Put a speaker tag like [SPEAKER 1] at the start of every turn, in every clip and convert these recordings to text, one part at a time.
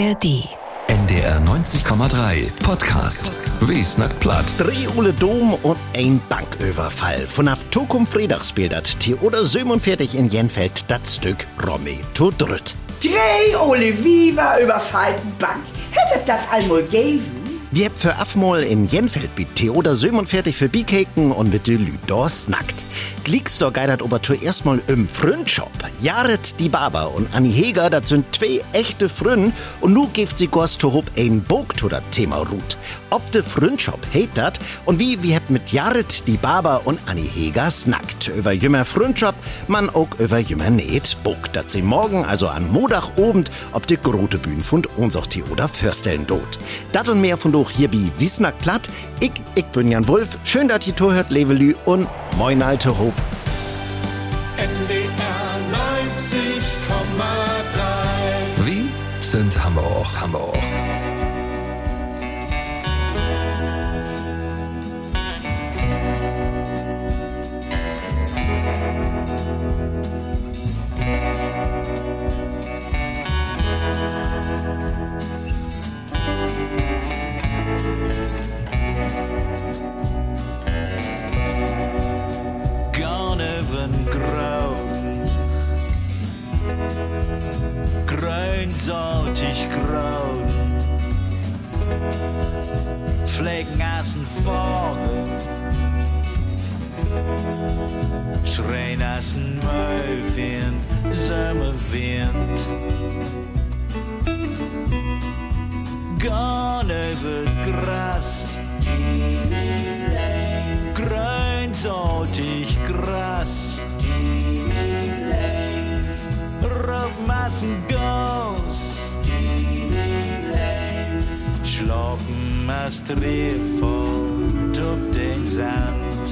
[SPEAKER 1] ARD.
[SPEAKER 2] NDR 90,3 Podcast. Wie snackt platt?
[SPEAKER 3] 3 Ole Dom und ein Banküberfall. Von auf Tokum Fredagsspiel dat Theodor 47 in Jenfeld dat Stück Romy to dritt.
[SPEAKER 4] 3 Ole Viva überfallten Bank. Hättet dat einmal geben?
[SPEAKER 3] Wir habt für afmol in Jenfeld mit Theodor 47 für Bikeken und mit de Lüd dor snackt. Glickstor geidert aber zuerst mal im Fründshop. Jared die Barber und Anni Heger, dat sind 2 echte Frünn und nu gibt sie gost to hob ein Bog to dat Thema Rut. Ob de Fründshop heit dat und wie habt mit Jared die Barber und Anni Heger snackt. Über jümmer Fründshop, man auch über jümmer Näht Bog. Dat sie morgen also an Modachobend ob de grote Bühn von unser Theodor Förstellen dot. Dat und mehr von do hier bi Wie snackt platt. Ich bin Jan Wulff. Schön, dass ihr zuhört, Levelü und moin alte Hob.
[SPEAKER 5] NDR 90,3.
[SPEAKER 2] Wie sind Hamburg.
[SPEAKER 6] Grünsaltig grau, Flecken assen vorne, schreien assen Mäufchen, Sommerwind. Gone über Gras, grünsaltig Gras. Massen Gauss, Schloppen hast Drehfond auf den Sand.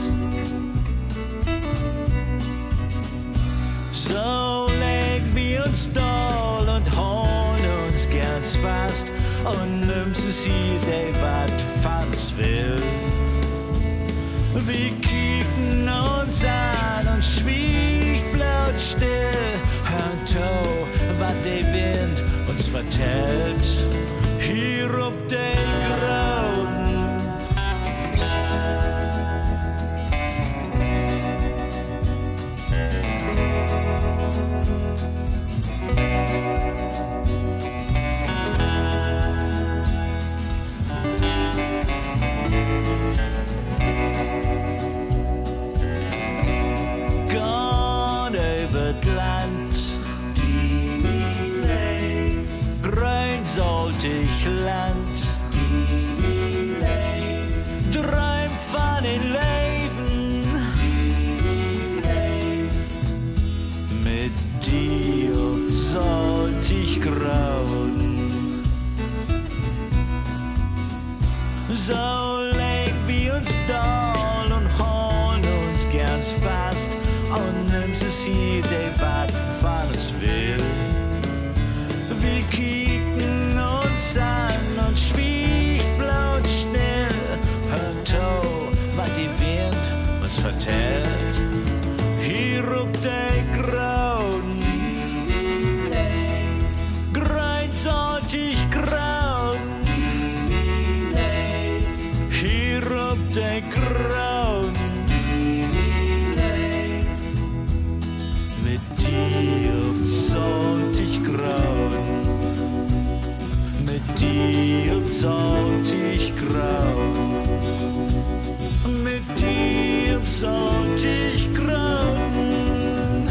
[SPEAKER 6] So legen wir uns doll und holen uns ganz fast und nimmst es jeder, was von uns will. Wir kicken uns an und schwieg bleibt still. Hört was der Wind uns vertellt, hier ob den Grauen. Gott über das Land, grünsaltig Land, Träum von den Leben, mit dir sollte ich grauen. So leg wir uns doll und holen uns ganz fast und nimmst es jeder, was von uns will. Wir kicken uns an und schwieg blau schnell. Hört was der Wind uns vertellt. Hier ob der Grauen, grünsaltig grau. Hier ob der Grauen, mit dir sollte ich grauen. Mit dir sollte ich grauen. Mit dir sollte ich grauen.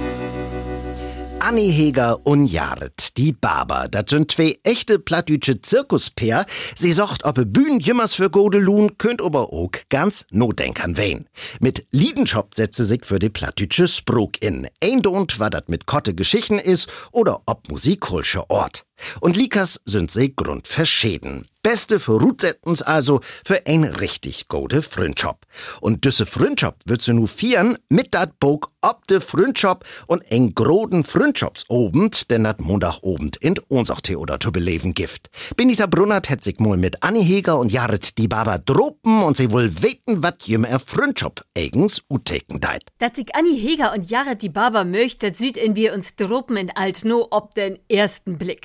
[SPEAKER 3] Anni Heger und Jared die Barber, dat sind 2 echte plattdütsche Zirkuspaar. Sie socht ob Bühnen jümmers für Godelun, könnt aber auch ganz notdenkern wen. Mit Liedenschop setze sich für die plattdütsche Spruk in. Ein Dont, war dat mit Kotte Geschichten is oder ob musikulsche Ort. Und Likas sind sie grundverschieden. Beste für Rutsettens also für ein richtig gode Fründshop. Und düsse Fründshop wird sie nu fieren mit dat Bog ob de Fründshop und ein groden Fründschopsobend, denn dat Montagobend in unser Theodor zu beleben gift. Benita Brunnert hätt sich mal mit Anni Heger und Jared die Barber droppen und sie wohl weten, wat jümmer Fründshop eigens uteken deit.
[SPEAKER 1] Dat sich Anni Heger und Jared die Barber möcht, dat süd in wir uns droppen in Altno ob den ersten Blick.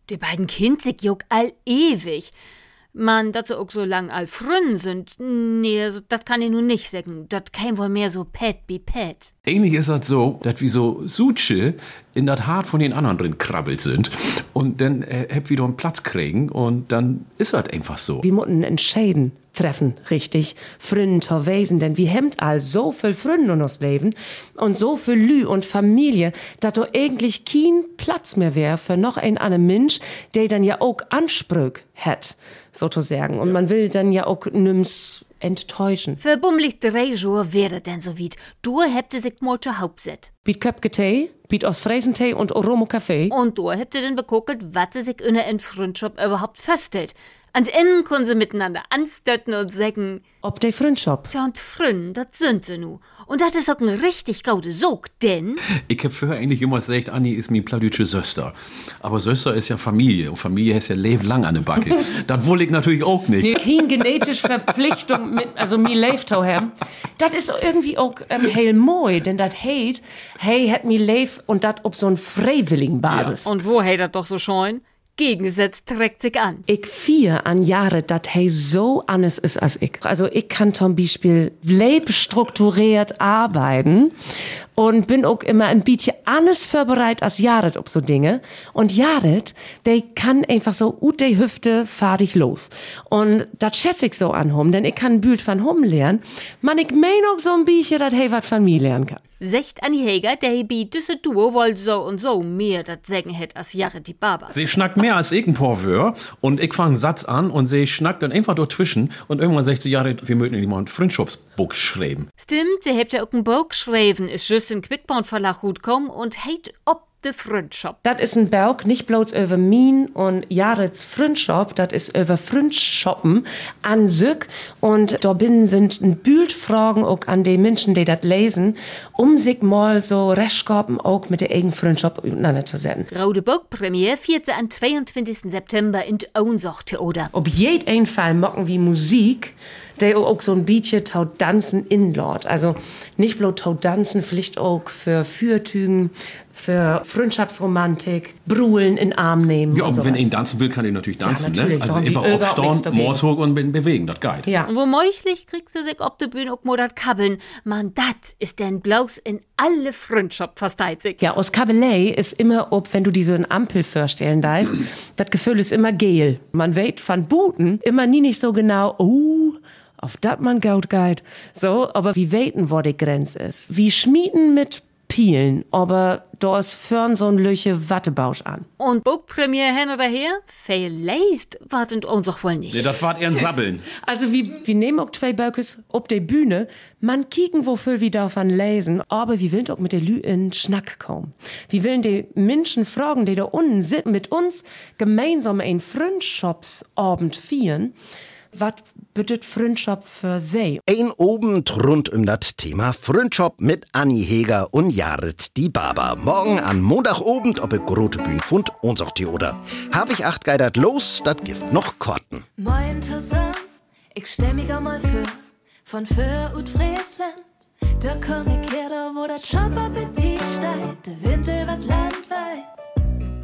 [SPEAKER 1] Die beiden Kind sich juck all ewig. Man, dass sie auch so lang all frünn sind, nee, also, das kann ich nun nicht sagen. Das käme wohl mehr so Pet wie Pet.
[SPEAKER 7] Ähnlich ist das so, dass wie so Suche in das Hart von den anderen drin krabbelt sind und dann hab wieder einen Platz kriegen und dann ist das einfach so.
[SPEAKER 8] Wir müssen entscheiden treffen, richtig, Fründen zu wesen, denn wir hemmt all so viel Fründen in uns Leben und so viel Lü und Familie, dass da eigentlich kein Platz mehr wäre für noch einen anderen Mensch, der dann ja auch Ansprüche hat, sozusagen. Und man will dann ja auch nimm's enttäuschen.
[SPEAKER 1] Für bummelig 3 Jahre wäre denn so weit. Du hätte sich mal zur Hauptset.
[SPEAKER 8] Biet Köpke Tee, biet Ostfriesentee und Oromo Kaffee.
[SPEAKER 1] Und du hätte dann beguckt, was sie sich in der Freundschaft überhaupt feststellt. An Ende können sie miteinander anstötten und sagen,
[SPEAKER 8] ob der Freundschaft.
[SPEAKER 1] Ja, und Frünn, das sind sie nu. Und das ist auch ein richtig gute Sog, denn...
[SPEAKER 7] Ich hab vorher eigentlich immer gesagt, Anni ist mi plattdütsche Söster. Aber Söster ist ja Familie und Familie heißt ja lebenlang an der Backe. Das wollte ich natürlich auch nicht.
[SPEAKER 8] Keine genetische Verpflichtung mit, also mi lebt haben. Das ist irgendwie auch heel moi, denn das heit, hey, hat mi lebt und das auf so ein freiwilligen Basis.
[SPEAKER 1] Ja. Und wo hey das doch so scheun? Gegensatz trägt sich an.
[SPEAKER 8] Ich 4 an Jahre, dass hey so anders ist als ich. Also ich kann zum Beispiel lebensstrukturiert arbeiten und bin auch immer ein bisschen anders vorbereitet als Jared auf so Dinge. Und Jared, der kann einfach so ut de Hüfte fahr ich los. Und das schätze ich so an hom, denn ich kann ein Bild von hom lernen. Man, ich mein auch so ein bisschen, dass hey was von mir lernen kann.
[SPEAKER 1] Secht Anni Heger, der bei düsse Duo wohl so und so mehr das sagen hätt als Jared die Baba.
[SPEAKER 7] Sie schnackt mehr als ich ein paar Wör und ich fang einen Satz an und sie schnackt dann einfach dazwischen und irgendwann sagt sie, Jared, wir möchten nicht mal ein Freundschaftsbuch schreiben.
[SPEAKER 1] Stimmt, sie habt ja auch ein Buch geschrieben, ist just in Quickbound Verlag gut kommen und heit ob de Freundschaft.
[SPEAKER 8] Das ist ein Buch, nicht bloß über min und Jareds Freundschaft, das ist über Freundschappen an sich. Und da binnen sind ein Bild Fragen auch an die Menschen, die das lesen, sich mal so rechtskapen auch mit der eigenen Freundschaft auseinanderzusetzen.
[SPEAKER 1] Raude Buchpremiere 4. an 22. September in Ohnsorg-Theater.
[SPEAKER 8] Auf jeden Fall mocken wie Musik, der auch so ein bisschen taut Tanzen inlord. Also nicht bloß taut Tanzen, vielleicht auch für Fürtügen, für Freundschaftsromantik, Bruhlen in Arm nehmen.
[SPEAKER 7] Ja,
[SPEAKER 8] und
[SPEAKER 7] und wenn
[SPEAKER 8] sowas.
[SPEAKER 7] ihn tanzen will, kann er natürlich tanzen,
[SPEAKER 8] Ja, natürlich.
[SPEAKER 7] ne? Also
[SPEAKER 8] Doch,
[SPEAKER 7] einfach aufstauen, Morshoch und bewegen, das geht.
[SPEAKER 8] Ja.
[SPEAKER 1] Und womöglich kriegst du sich auf der Bühne auch mal das Kabbeln. Man, dat ist denn bloß in alle Freundschaft versteit sich.
[SPEAKER 8] Ja, aus Kabelei ist immer, ob, wenn du die so in Ampel vorstellen darfst, das Gefühl ist immer gel. Man weht von Buten immer nie nicht so genau, auf dat man gaut geit. So, aber wie weten, wo die Grenze ist. Wie schmieden mit Pielen, aber da ist fern so ein Löche Wattebausch an.
[SPEAKER 1] Und Buchpremiere hin oder her? Vielleicht wartet uns auch wohl nicht.
[SPEAKER 7] Nee, das war eher ein Sabbeln.
[SPEAKER 8] Also wir nehmen auch 2 Böckes auf der Bühne, man kicken, wofür wir davon lesen, aber wir wollen auch mit der Lü in Schnack kommen. Wir wollen die Menschen fragen, die da unten sind, mit uns gemeinsam einen Freundschaftsabend feiern. Was bedeutet Freundschaft für sie?
[SPEAKER 3] Ein Abend rund das Thema Freundschaft mit Anni Heger und Jared die Baba. Morgen an Montagabend ob grote Bühne fund unser Theater. Hab ich 8 geidert los, dat gibt noch Korten.
[SPEAKER 9] Moin zusammen, ich stell mich einmal von für und Friesland. Da komm ich her, da wo das Shop-Appetit steigt, der Wind über Land weit.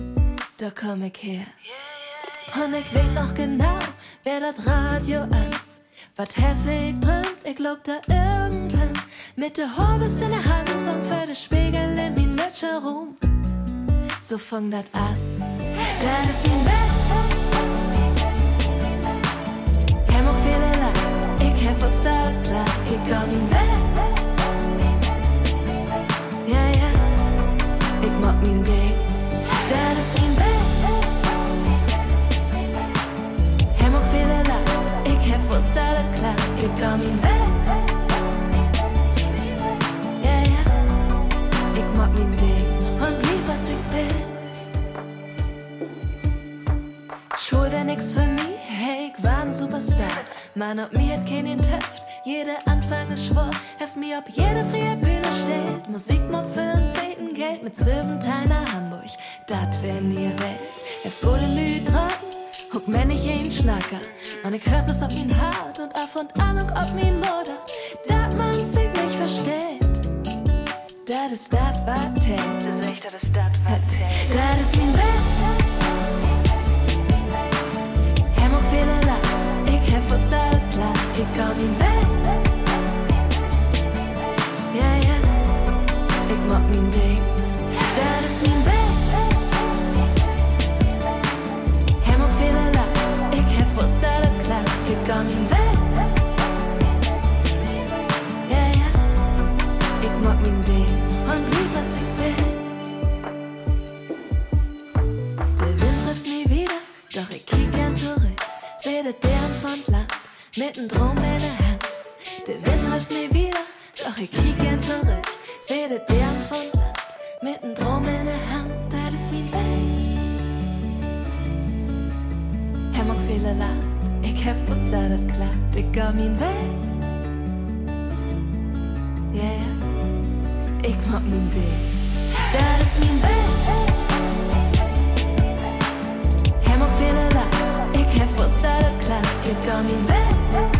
[SPEAKER 9] Da komm ich her. Und ich weet noch genau, wer das Radio an. Was heftig drömt, ich glaub da irgendwann. Mit der Horbist in der Hand, so für den Spiegel in mein Lötscher rum. So fang das an. Das ist mein Bett. Ich hab auch viele Leid, ich hab was da klar. Ich komm in Bett. Ja, ja, ich mag mein Ding. Das ist mein Bett. Wusste das klar, ich komm in Bett. Ja, ja, ich mag mein Ding und blieb, was ich bin. Schuld wär nix für mich, hey, ich war ein Superstar. Man, ob mir hat keinen Töpft, jeder Anfang ist schwor. Hef mir, ob jede freie Bühne steht. Musik mod für ein Beten Geld mit Söventeil nach Hamburg. Dat wär nie Welt. Hef gute Lüd trocken. Huck mir nicht ein Schnacker, und ich hör bis auf ihn hart und ab und an und ob mein Mutter, dat man sich nicht versteht. Dat ist dat, was zählt. Das ist dat, was zählt. Dat ist mein Bett. mag ihn weg. Ja, ja, ich mag mein Ding. Das ist mein Weg. Er mag viele Leid, ich hab wusst, dass das klappt. Ich geh mein Weg. Ja, ja, ich mag mein Ding und wie was ich will. Der Wind trifft mich wieder, doch ich kiek gern zurück. Seh das Dern von Land, mit nem Drum in der Hand. Der Wind trifft mich wieder, doch ich kiek gern zurück. Seh das Dern von Land, mit nem Drum in der Hand. Das ist mein Weg. Er mag viele Land, ich hab wusst, dass das klappt. Ich geh mein Weg. Ja, ja, ich mag mein Ding. Das ist mein Weg. Er mag viele Land, ich hab wusst, dass das klappt. Ich geh mein Weg.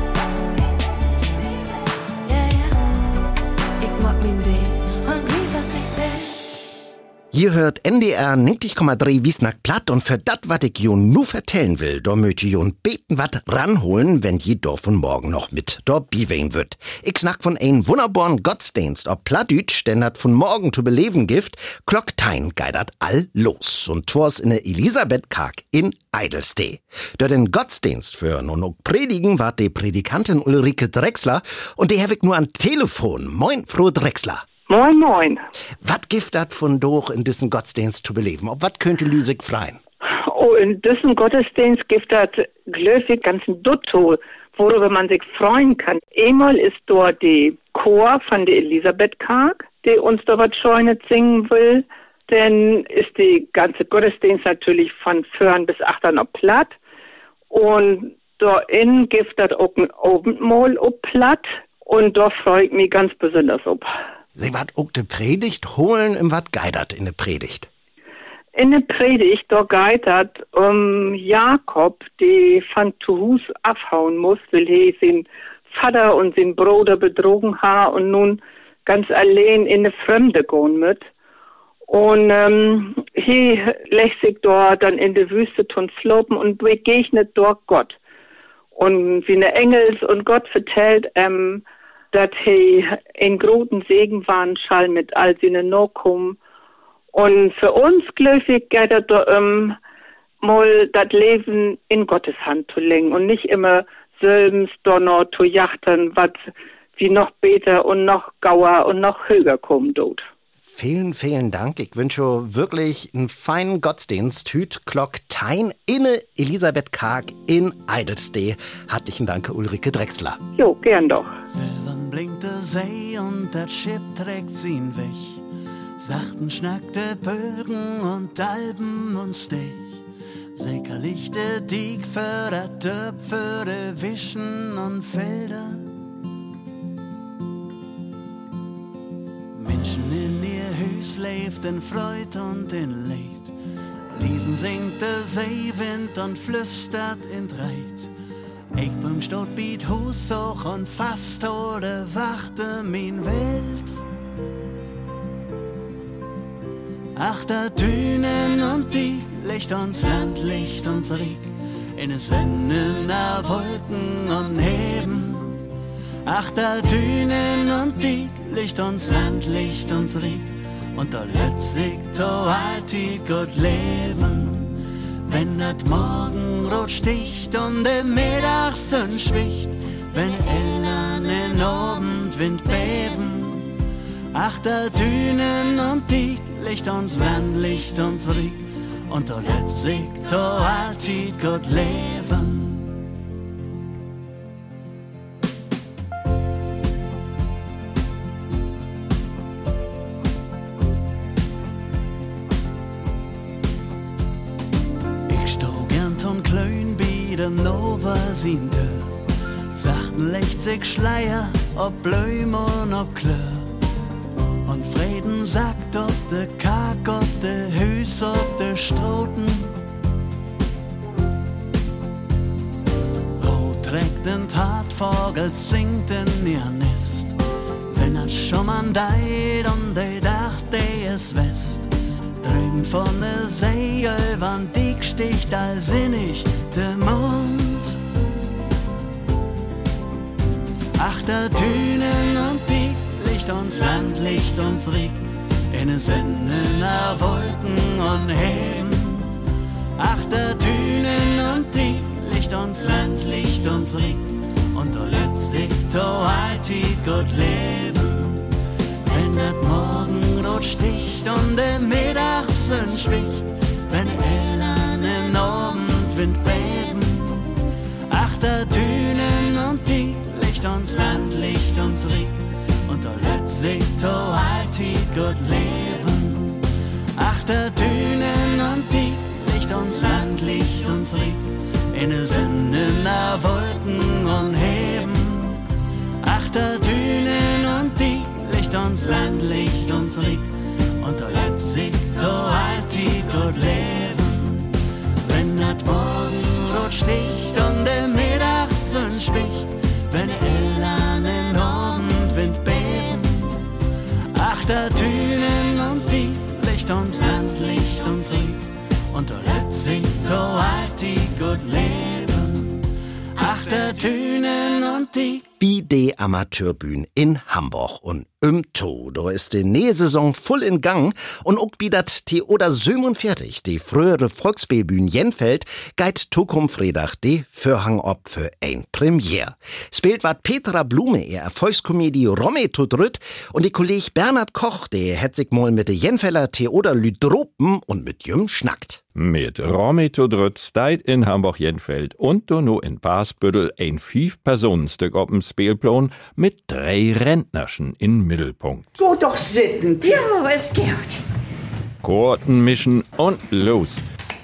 [SPEAKER 9] Ja, ja, ich mag mein Ding und wie was ich will.
[SPEAKER 3] Ihr hört NDR 90,3 Wiesnack platt und für dat, wat ich jo nu vertellen will, da möchte jo beten wat ranholen, wenn je do von morgen noch mit do biwein wird. Ich snack von ein wunderbaren Gottesdienst, ob Plattdütsch, denn dat von morgen zu beleben gift, Klocktein geidert all los und twas in der Elisabethkarg in Eidelstee. Dort den Gottesdienst für nun auch predigen wart die Predikantin Ulrike Drechsler und die hab ich nur am Telefon. Moin, Frau Drechsler.
[SPEAKER 10] Moin, moin.
[SPEAKER 3] Wat gift dat von doch in diesen Gottesdienst zu beleben? Ob wat könnte Lüsig freien?
[SPEAKER 10] Oh, in diesen Gottesdienst gibt dat glöfig ganzen Dutto, worüber man sich freuen kann. Einmal ist dort die Chor von der Elisabethkarg, die uns da was Scheunes singen will. Dann ist die ganze Gottesdienst natürlich von 4 bis 8 noch platt. Und da innen gibt dat auch ein Abendmahl ob platt. Und da freue ich mich ganz besonders ob.
[SPEAKER 3] Sie wat auch de Predigt holen im wat geidert in de Predigt?
[SPEAKER 10] In der Predigt, da geitert Jakob, die von zu Hus abhauen muss, weil er seinen Vater und seinen Bruder betrogen hat und nun ganz allein in eine Fremde gehen mit. Und hier lässt sich dort dann in der Wüste tun slopen und begegnet dort Gott. Und wie eine Engels und Gott vertellt dass er in großen Segen waren schall mit all seinen Nachkommen. Und für uns, gläubig, geht das mal das Leben in Gottes Hand zu legen und nicht immer selbst Donner zu jachten, was wie noch beter und noch gauer und noch höher kommen dort.
[SPEAKER 3] Vielen, vielen Dank. Ich wünsche wirklich einen feinen Gottesdienst. Hüt Klocktein inne Elisabethkarg in Eidelstee. Herzlichen Dank, Ulrike Drechsler.
[SPEAKER 10] Jo, gern doch.
[SPEAKER 6] Silbern blinkt der See und das Schiff trägt ihn weg. Sachten schnackt der Bögen und Alben und Stech. Säckerlich der Dieg für der Töpfe, der Wischen und Felder. Menschen in ihr Hüs lebt in Freud und in Leid. Liesen singt der Seewind und flüstert in Reit. Ich bin stot biet Hus hoch und fast oder wachte min Welt. Ach, da Dünen und die Licht uns Land, Licht uns Rieg. In es Winden, da Wolken und Heben. Ach, da Dünen und die Licht uns Land, Licht uns Rieg. Und da letztlich to alti gut leben. Wenn dat Morgenrot sticht und der Mittagssonn schwicht. Wenn Ellern in Abendwind beben. Ach, da Dünen und die Licht uns Land, Licht uns Rieg. Und da letztlich to alti gut leben. Sachten legt sich Schleier, ob Blüm und ob Klör. Und Frieden sagt, ob de Karg, ob de Hüs, ob de Stroten. Rot trägt den Tatvogel, singt in ihr Nest. Wenn er schon mal deit und de dacht, de ist West. Drüben von der See, übern Dieg sticht allsinnig der Mond. Achter Dünen und Diek, Licht uns Land, Licht uns Rieg, in den Sinnen nach Wolken und Heben. Achter Dünen und Diek, Licht uns Land, Licht uns Rieg, und da letzt sich to altig gut leben. Wenn das Morgenrot sticht und der Mittagssonn schwicht, wenn Ellan im Abendwind beben. Achter Dünen und Diek, Licht uns Land, Licht uns Rieg, und da letzt sich to altig gut leben. Achter Dünen und Diek, Licht uns Land, Licht uns Rieg, in den Sinnen nach Wolken und Heben. Achter Dünen und Diek, Licht uns Land, Licht uns Rieg, und da letzt sich to altig gut leben. Wenn das Morgenrot sticht und der Mittagssonn schwicht, wenn Ellan in Abendwind beben. Achter Dünen und Diek, Licht uns Land, Licht uns Rieg, und da letzt sich to altig gut leben. Achter Dünen und Diek.
[SPEAKER 3] Wie die Amateurbühn in Hamburg und To. Da ist die Nähsaison voll in Gang und auch wie dat Theoder 47, die frühere Volksspielbühn Jenfeld, geit Tokum Freitag die Vorhang ob für ein Premiere. Spielt wat Petra Blume, ihr Erfolgskomödie Romy Drütt, und die Kolleg Bernhard Koch, der hat sich mal mit de Jenfeller Theoder Lüdropen und mit Jüm schnackt.
[SPEAKER 11] Mit Romy Drütt steit in Hamburg-Jenfeld und no in Basbüttel ein 5-Personenstück op'm Spielplan mit 3 Rentnerschen in Mittelpunkt.
[SPEAKER 4] So doch sitten.
[SPEAKER 12] Ja, es geht.
[SPEAKER 11] Korten mischen und los.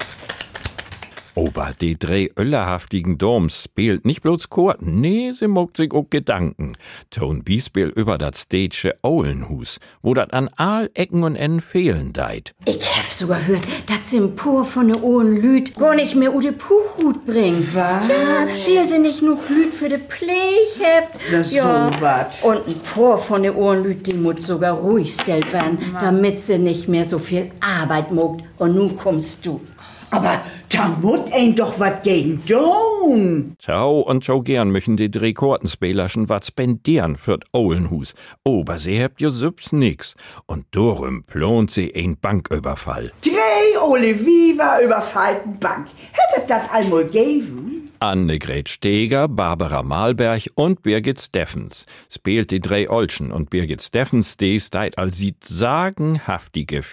[SPEAKER 11] Aber die 3 öllerhaftigen Doms spielt nicht bloß Korten, nee, sie mogt sich auch Gedanken. Ton Bispiel über dat Stage Oulenhus, wo dat an all Ecken und Enden fehlen deit.
[SPEAKER 12] Ich hab sogar gehört, dass sie ein Pur von de Ohren Lüd gar nicht mehr u de Puchhut bringen.
[SPEAKER 4] Was?
[SPEAKER 12] Ja, weil sie nicht nur Lüd für de Pflege habt.
[SPEAKER 4] Das
[SPEAKER 12] ja,
[SPEAKER 4] so wat.
[SPEAKER 12] Und ein Pur von de Ohren Lüd, die muss sogar ruhig stellt werden, damit sie nicht mehr so viel Arbeit mogt. Und nun kommst du.
[SPEAKER 4] Aber da muss ein doch wat gegen tun.
[SPEAKER 11] Schau und schau gern möchten die 3 Kortenspielerschen wat spendieren fürt Oulenhus. Aber sie habt ja sübs nix. Und darum plant sie ein Banküberfall.
[SPEAKER 4] 3 Olivier überfallten Bank. Hättet das einmal geben?
[SPEAKER 11] Annegret Steger, Barbara Malberg und Birgit Steffens spielt die 3 Olschen, und Birgit Steffens, die steit als sieht sagenhaftige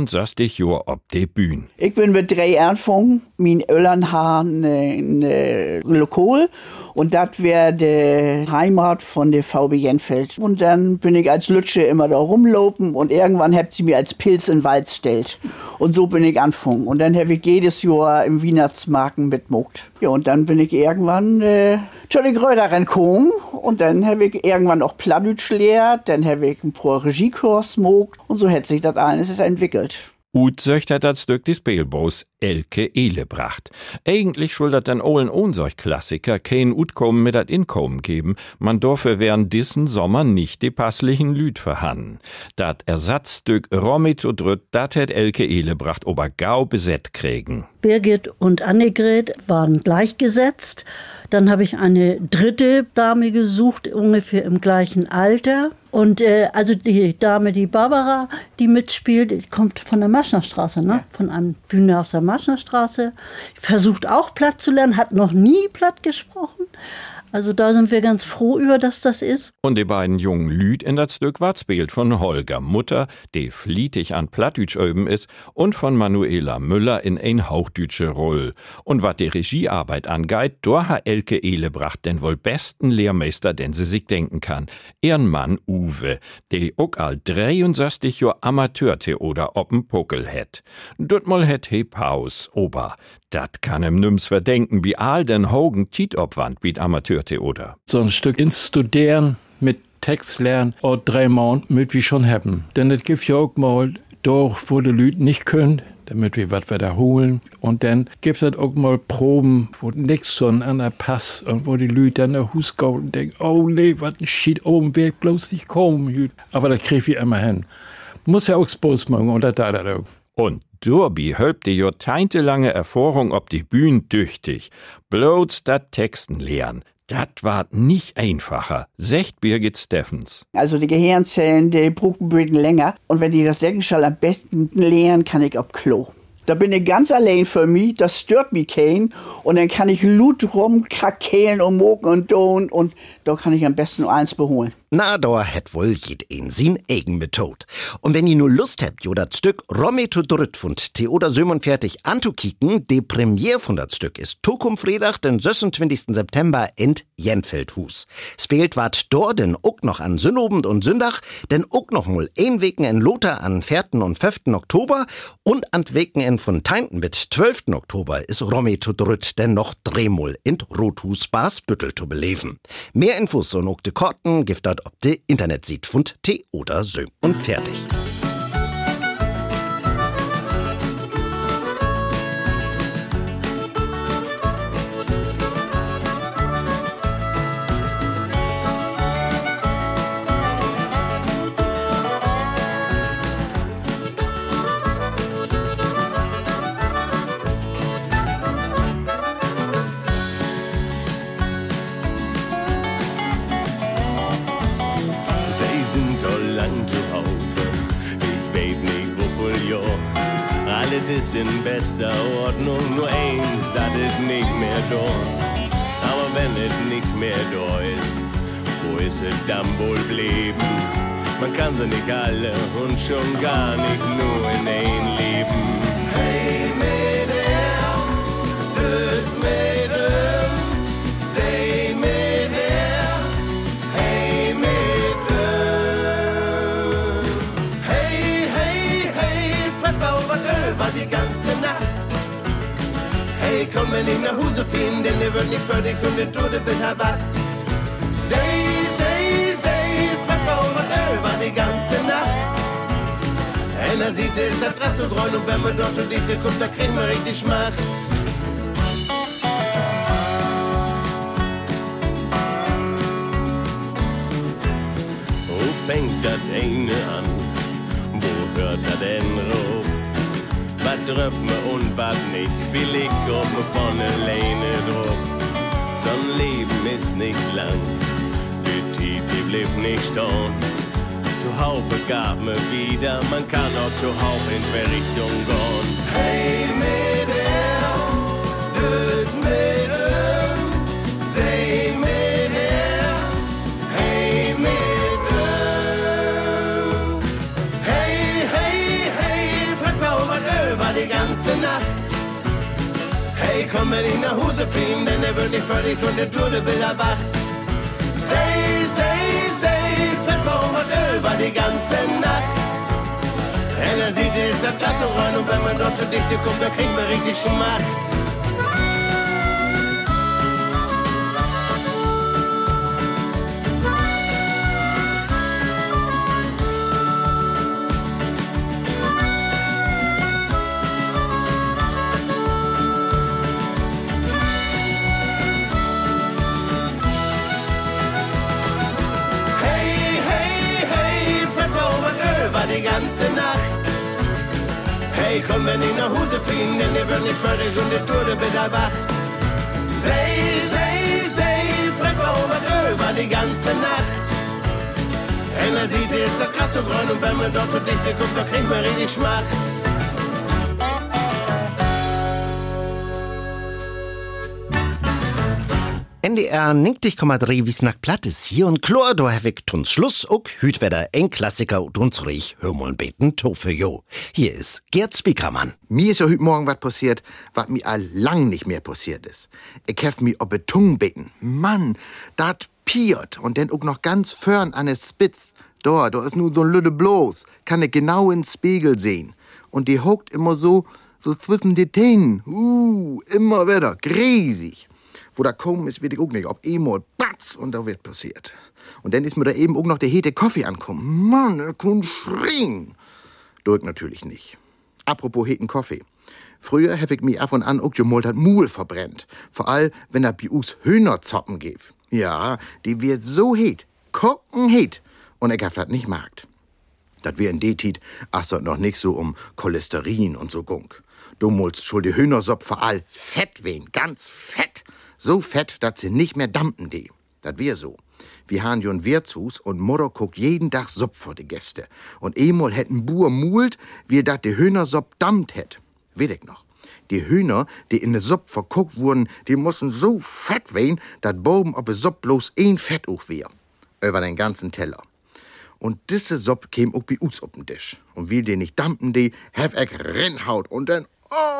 [SPEAKER 11] 65 Jahre ob de Bühn.
[SPEAKER 4] Ich bin mit 3 angefangen, mein Öllern haben ein Lokal, und das wäre die Heimat von der VB Jenfeld. Und dann bin ich als Lütsche immer da rumlopen, und irgendwann habt sie mir als Pilz in den Wald gestellt. Und so bin ich angefangen. Und dann habe ich jedes Jahr im Weihnachtsmarken mitmogt. Ja, und dann bin ich irgendwann zu den Gröderen gekommen, und dann habe ich irgendwann auch Plattdeutsch gelehrt, dann habe ich einen Pro-Regiekurs mogt, und so hat sich das alles entwickelt.
[SPEAKER 11] Utzöcht hat das Stück die Spielbos Elke Ehlebracht. Eigentlich schuldet dann Ohlen solch Klassiker kein Utkommen mit dat Inkommen geben. Man dürfe während diesen Sommer nicht die passlichen Lüd verhanden. Dat Ersatzstück Romy Drütt, dat hat Elke Ehlebracht ober gau beset kriegen.
[SPEAKER 13] Birgit und Annegret waren gleichgesetzt. Dann habe ich eine 3. Dame gesucht, ungefähr im gleichen Alter. Und also die Dame, die Barbara, die mitspielt, die kommt von der Maschnerstraße, ne? Von einem Bühne aus der Maschnerstraße. Versucht auch platt zu lernen, hat noch nie platt gesprochen. Also da sind wir ganz froh über, dass das ist.
[SPEAKER 11] Und die beiden jungen Lüd in das Stück war spielt von Holger Mutter, die flietig an Plattdütsch üben ist, und von Manuela Müller in ein hauchdütsche Roll. Und wat die Regiearbeit angeht, da hat Elke Ehlebracht den wohl besten Lehrmeister, den sie sich denken kann. Ihren Mann Uwe, der auch all 63 Jahre Amateurtheater ob'n Puckel het. Dort mal het he Paus, ober. Dat kann ihm nims verdenken, wie all den Hogen Tietopwand biet Amateurtheater.
[SPEAKER 14] So ein Stück ins Studieren mit Text lernen und 3 Monate mit wie schon haben. Denn es gibt ja auch mal durch, wo die Leute nicht können, damit wir was wiederholen. Und dann gibt es auch mal Proben, wo nichts so an der Pass und wo die Leute dann der Hus gehen und denken, oh nee, was ein Schied oben weg, bloß nicht kommen. Aber das krieg ich immer hin. Muss ja auch Spaß machen und das auch.
[SPEAKER 11] Und Durbi hölbt die jahrzehntelange Erfahrung ob die Bühn tüchtig. Bloß dat Texten lernen. Das war nicht einfacher, sagt Birgit Steffens.
[SPEAKER 4] Also die Gehirnzellen, die brauchen länger. Und wenn die das Säckenschall am besten leeren, kann ich auf Klo. Da bin ich ganz allein für mich, das stört mich kein. Und dann kann ich Lut rumkrakeelen und moken und don. Und da kann ich am besten nur eins beholen.
[SPEAKER 3] Na, da hätt wohl jeden sin eigen Method. Und wenn ihr nur Lust habt, jo dat Stück Romme to dritt von Theodor Sömon fertig anzukicken, de Premiere von dat Stück ist Tokum Freitag, den 26. September in Jenfeldhus. Spielt wart dort denn ook noch an Sünnobend und Sündach, denn ook noch mal ein Weken in Lothar an 4. und 5. Oktober und an Weken von 10. bis 12. Oktober ist Romme to dritt denn noch dreimal in Rothus Basbüttel zu beleben. Mehr Infos und ook de Karten gibt dat ob de Internet von Theodor Söm und fertig.
[SPEAKER 6] Ist in bester Ordnung, nur eins, dat is nicht mehr da. Aber wenn es nicht mehr da ist, wo ist es dann wohl blieben? Man kann sie nicht alle und schon gar nicht nur in ein Leben. Hey Mädel, tut Mädel, sei Mädel, hey Mädel. Hey, hey, hey, Frettbau, was über die ganze Nacht. Hey, komm, wenn ich nach Hause finden, denn ihr wird nicht für die Kunde Tode bis halb 8. Sei, Frettbau, was über die ganze Nacht. Einer sieht, ist das Gras so grün und wenn man dort so dicht guckt, da kriegt man richtig Macht. Wo fängt das eine an? Wo hört das denn auf? Was trifft mir und was nicht? Vielleicht kommt mir von alleine drauf. So'n Leben ist nicht lang, die Zeit, die blieb nicht stehen. Zu Haube gab mir wieder, man kann auch zu Haube in die Richtung gehen. Hey Mädel, tut Mädel, sei Mädel, hey Mädel. Hey, hey, hey, Frettbau, was über die ganze Nacht. Hey, komm, wenn ich nach Hause finden, denn er wird nicht fertig und der Tode bis er wacht. Sei, Frettbau, was über die ganze Nacht. Einer sieht, ist das Glas so rein und wenn man dort so dicht kommt, da kriegt man richtig Schmacht. Die ganze Nacht. Hey, komm, wenn ich nach Hause finden, denn ihr wird nicht fertig und der Tode bis er wacht. Sei, Frettbau, was über die ganze Nacht. Einer sieht, ist das Gras so grün und wenn man dort so dicht guckt, da kriegt man richtig Schmacht.
[SPEAKER 3] NDR 90,3 Wiesnack Platt ist hier und klar, da hab ich tun Schluss ook hüt wieder ein Klassiker und uns riech hörmoln beten Tofe jo. Hier ist Gerd Spiekermann.
[SPEAKER 15] Mir ist ja heute Morgen was passiert, was mir all lang nicht mehr passiert ist. Ich hab mi ob Beton beten. Mann, dat piert und denn ook noch ganz fern an der Spitz. Da ist nur so ein lüde bloß, kann ich genau ins Spiegel sehen. Und die hockt immer so zwischen die Tänen. Immer wieder, riesig. Wo da kommen ist, weiß ich auch nicht, ob einmal batz und da wird passiert. Und dann ist mir da eben auch noch der hete Kaffee ankommen. Mann, er kann schrien. Drück natürlich nicht. Apropos heten Kaffee. Früher hab ich mir ab und an auch gemalt hat Muhl verbrennt. Vor allem, wenn er bei uns Hühnerzoppen gibt. Ja, die wird so het, het. Und ich hab das nicht magt. Das wär in Detit, ach noch nicht so um Cholesterin und so Gunk. Du mulst schuld die Hühnersopp vor all fett wen, ganz fett. So fett, dass sie nicht mehr dampen die. Das wär so. Wir haben jo ein Wirtshus und Mutter guckt jeden Tag Supp vor die Gäste. Und emol hätten Buhr mult, wie dat de Hühnersupp dammt hätt. Weet ich noch. Die Hühner, die in de Supp verguckt wurden, die mussten so fett wehen, dat boben ob de Supp bloß ein Fettuch wär. Über den ganzen Teller. Und diese Supp käm auch bei uns auf den Tisch. Und wie die nicht dampen, die hab ich Rennhaut und dann,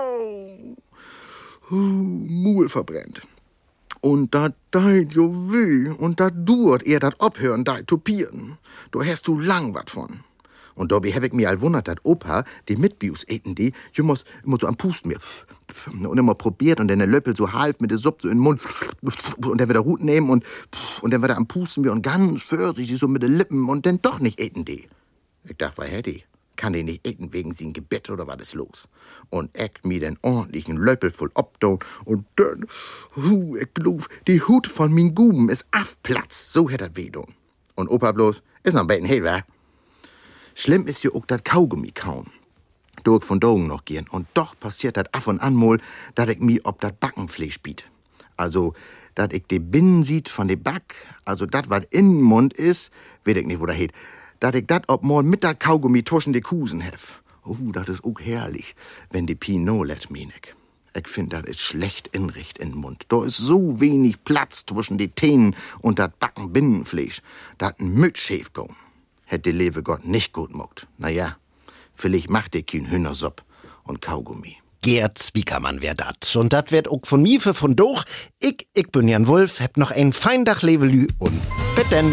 [SPEAKER 15] Muhl verbrennt. Und dat deit jo weh, und dat duert eher dat abhören, deit tupieren. Du hast du lang wat von. Und dabei hab ich mir all wundert, dat Opa, die Mitbius eten die, jo muss immer so am Pusten mir. Und immer probiert und dann der Löffel so half mit der Suppe so in den Mund. Und dann wieder Hut nehmen und dann wieder am Pusten mir und ganz vorsichtig so mit den Lippen und dann doch nicht eten die. Ich dachte, was hätt die? Kann die nicht eten wegen sie ein Gebet oder was ist los? Und eckt mir den ordentlichen Löffel voll obdown und dann, ich glaub, die Hut von min Guben ist Affplatz. So hätt dat weh doen. Und Opa bloß, ist noch ein bisschen hell, wa? Schlimm ist ja auch dat Kaugummi kauen. Durch von Dogen noch gehen. Und doch passiert dat af und an mal, dat ich mi ob dat Backenfleisch biet. Also, dat ich de Binnen sieht von de Back, also dat wat in Mund is, weet ich nicht, wo da heet. Dat ich dat ob mal mit dat Kaugummi zwischen de Kusen hef. Dat is auch herrlich, wenn die Pinot let, mein ich. Ich find, dat is schlecht inricht in den Mund. Da is so wenig Platz zwischen de Tänen und dat Backenbinnenfleisch, dat ein Mütschäf go. Hätt de Lewe Gott nicht gut mogt. Naja, vielleicht macht de kein Hühnersupp und Kaugummi.
[SPEAKER 3] Gerd Spiekermann wär dat. Und dat wird auch von mir für von doch. Ich bin Jan Wulff, hab noch ein Feindach Levelü und bitten.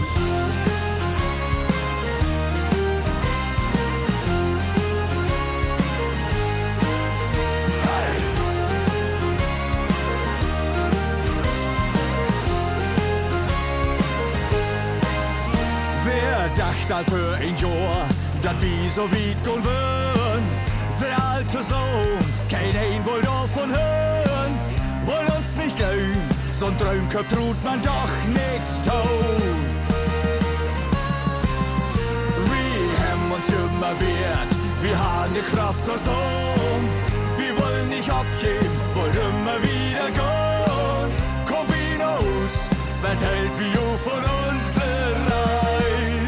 [SPEAKER 6] Dacht all für ein Jahr, dat wie so weit gehen würden. Der alte Sohn, kein ein wohl davon hören. Wollen uns nicht gehen, so ein Träumkopf tut man doch nichts tun. Wir haben uns immer wert, wir haben die Kraft zusammen. Wir wollen nicht abgeben, wollen immer wieder gehen. Komm hinaus, verteilt wie du von uns Reis.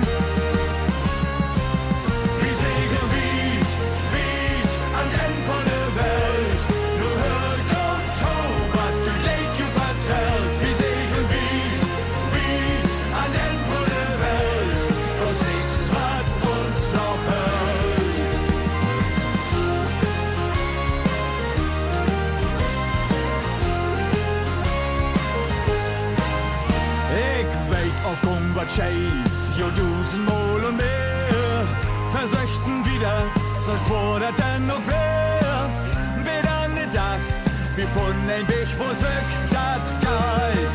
[SPEAKER 6] Jo dusenmal und mehr versöchten wieder, so schwor dat denn noch wär. Bitt an den Dach, wie von ein Weg, wo söck dat galt.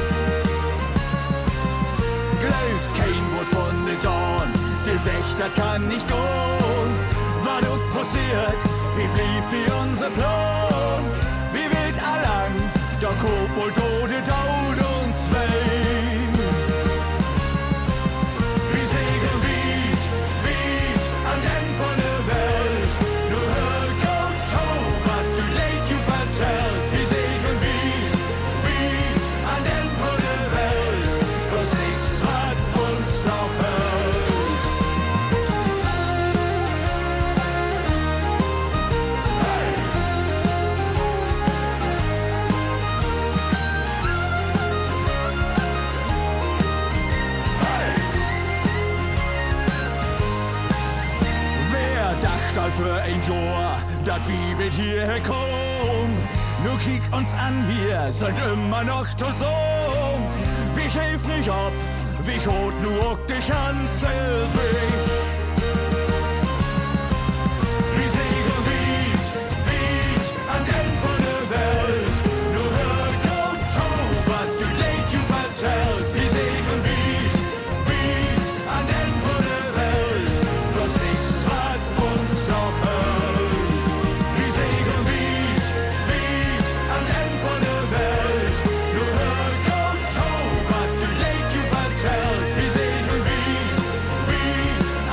[SPEAKER 6] Gläuft kein Wort von den Dorn, die Secht, dat kann nicht gehen. War doch passiert, wie blieb wie unser Plan? Wie wird allang, da kommt wohl Tode daut uns weh. Für ein Jahr, dat wie mit hierher kommen. Nur kick uns an, wir sind immer noch zusammen. Wir helfen nicht ab, wir holt nur die ganze Sicht. Wir segeln weit an den von der Welt. Nur hört kommt to, wat du leid you vertellt. Wir segeln weit an den von der Welt. Bloß nichts hat uns noch hält. Wir segeln weit an den von der Welt. Nur hört kommt to, wat du leid you vertellt. Wir segeln weit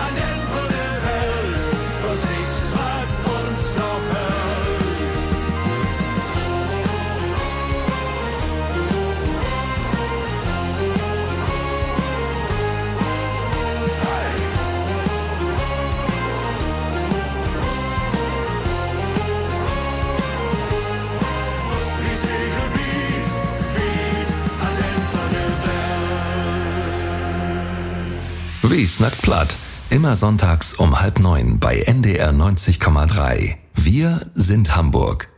[SPEAKER 2] Wie snackt platt? Immer sonntags um 8:30 bei NDR 90,3. Wir sind Hamburg.